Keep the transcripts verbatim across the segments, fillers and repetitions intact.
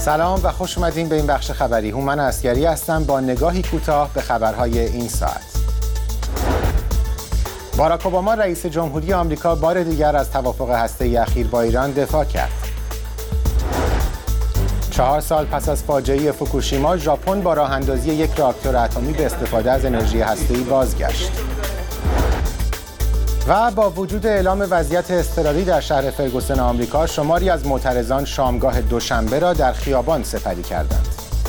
سلام و خوش اومدین به این بخش خبری. هومن عسگری هستم با نگاهی کوتاه به خبرهای این ساعت. باراک اوباما رئیس جمهوری آمریکا بار دیگر از توافق هسته‌ای اخیر با ایران دفاع کرد. چهار سال پس از فاجعه فوکوشیما، ژاپن با راه اندازی یک راکتور اتمی به استفاده از انرژی هسته‌ای بازگشت. و با وجود اعلام وضعیت اضطراری در شهر فرگوسن آمریکا، شماری از معترضان شامگاه دوشنبه را در خیابان سپری کردند.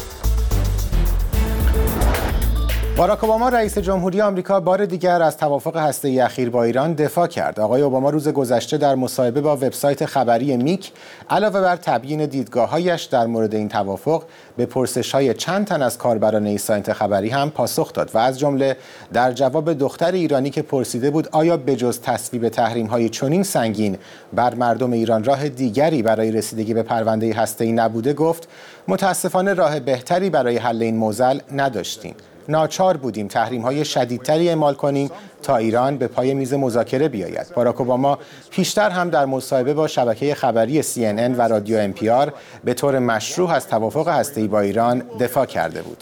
باراک اوباما رئیس جمهوری آمریکا بار دیگر از توافق هسته‌ای اخیر با ایران دفاع کرد. آقای اوباما روز گذشته در مصاحبه با وبسایت خبری میک علاوه بر تبیین دیدگاه‌هایش در مورد این توافق، به پرسش‌های چند تن از کاربران این سایت خبری هم پاسخ داد و از جمله در جواب دختر ایرانی که پرسیده بود آیا بجز تصویب تحریم‌های چنین سنگین بر مردم ایران راه دیگری برای رسیدگی به پرونده هسته‌ای نبوده، گفت متاسفانه راه بهتری برای حل این معضل نداشتیم. ناچار بودیم تحریم‌های شدیدتری اعمال کنیم تا ایران به پای میز مذاکره بیاید. باراک اوباما پیشتر هم در مصاحبه با شبکه خبری سی ان ان و رادیو ام پی آر به طور مشروع از توافق هسته‌ای با ایران دفاع کرده بود.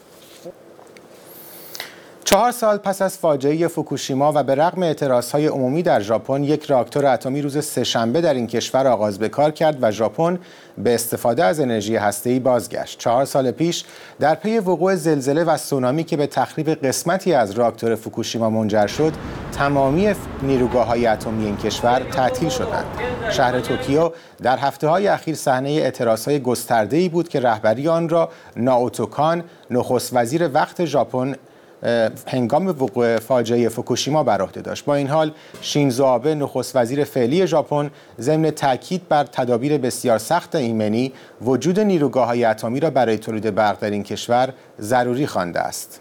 چهار سال پس از فاجعه فوکوشیما و به رغم اعتراضهای عمومی در ژاپن، یک راکتور اتمی روز سه‌شنبه در این کشور آغاز به کار کرد و ژاپن به استفاده از انرژی هسته‌ای بازگشت. چهار سال پیش در پی وقوع زلزله و سونامی که به تخریب قسمتی از راکتور فوکوشیما منجر شد، تمامی نیروگاه‌های اتمی این کشور تعطیل شدند. شهر توکیو در هفته‌های اخیر صحنه اعتراضهای گسترده‌ای بود که رهبری آن را نائوتو کان، نخست وزیر وقت ژاپن، هنگام وقوع فاجعه فوکوشیما بر عهده داشت. با این حال شینزو آبه، نخست وزیر فعلی ژاپن، ضمن تاکید بر تدابیر بسیار سخت ایمنی، وجود نیروگاه‌های اتمی را برای تولید برق در این کشور ضروری خوانده است.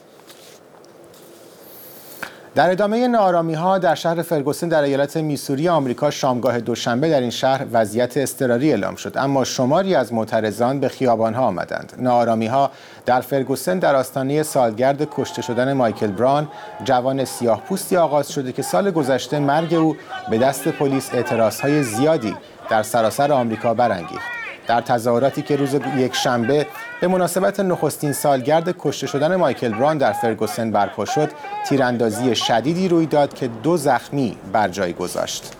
در ادامه ناآرامی‌ها در شهر فرگوسن در ایالت میسوری آمریکا، شامگاه دوشنبه در این شهر وضعیت اضطراری اعلام شد، اما شماری از معترضان به خیابان‌ها آمدند. ناآرامی‌ها در فرگوسن در آستانه سالگرد کشته شدن مایکل براون، جوان سیاه‌پوستی آغاز شده که سال گذشته مرگ او به دست پلیس اعتراضهای زیادی در سراسر آمریکا برانگیخت. در تظاهراتی که روز یک شنبه به مناسبت نخستین سالگرد کشته شدن مایکل براون در فرگوسن برپا شد، تیراندازی شدیدی روی داد که دو زخمی بر جای گذاشت.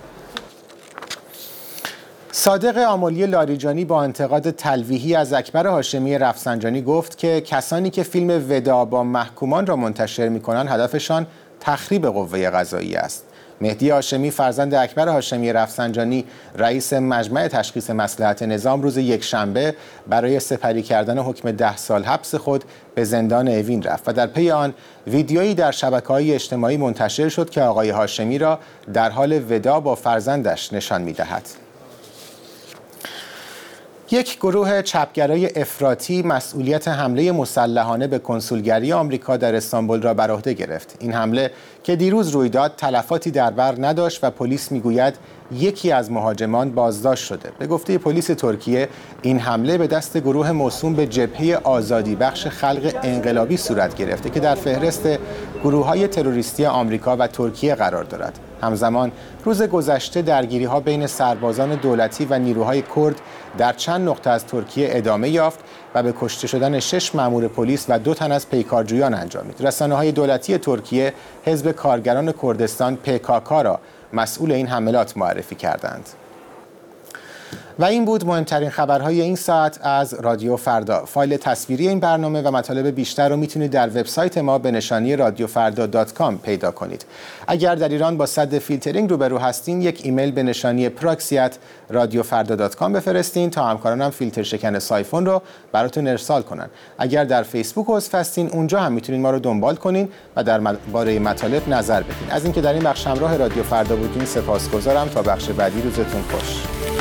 صادق آملی لاریجانی با انتقاد تلویحی از اکبر هاشمی رفسنجانی گفت که کسانی که فیلم وداع با محکومان را منتشر می‌کنند هدفشان تخریب قوه قضاییه است. مهدی هاشمی فرزند اکبر هاشمی رفسنجانی، رئیس مجمع تشخیص مصلحت نظام، روز یک شنبه برای سپری کردن حکم ده سال حبس خود به زندان اوین رفت و در پی آن ویدیویی در شبکه‌های اجتماعی منتشر شد که آقای هاشمی را در حال وداع با فرزندش نشان می‌دهد. یک گروه چپگرای افراطی مسئولیت حمله مسلحانه به کنسولگری آمریکا در استانبول را بر عهده گرفت. این حمله که دیروز روی داد تلفاتی در بر نداشت و پلیس میگوید یکی از مهاجمان بازداشت شده. به گفته پلیس ترکیه، این حمله به دست گروه موسوم به جبهه آزادی بخش خلق انقلابی صورت گرفته که در فهرست گروه‌های تروریستی آمریکا و ترکیه قرار دارد. همزمان روز گذشته درگیری‌ها بین سربازان دولتی و نیروهای کرد در چند نقطه از ترکیه ادامه یافت و به کشته شدن شش مأمور پلیس و دو تن از پیکارجویان انجامید. رسانه‌های دولتی ترکیه حزب کارگران کردستان پی کا کا را مسئول این حملات معرفی کردند. و این بود مهمترین خبرهای این ساعت از رادیو فردا. فایل تصویری این برنامه و مطالب بیشتر رو میتونید در وبسایت ما به نشانی رادیو فردا دات کام پیدا کنید. اگر در ایران با سد فیلترینگ روبرو هستین، یک ایمیل به نشانی پراکسی ات رادیو فردا دات کام بفرستین تا همکارانم فیلتر شکن سایفون رو براتون ارسال کنن. اگر در فیسبوک عضو هستین، اونجا هم میتونید ما رو دنبال کنین و در باره مطالب نظر بدین. از اینکه در این بخش همراه رادیو فردا بودین سپاسگزارم. تا بخش بعدی روزتون خوش.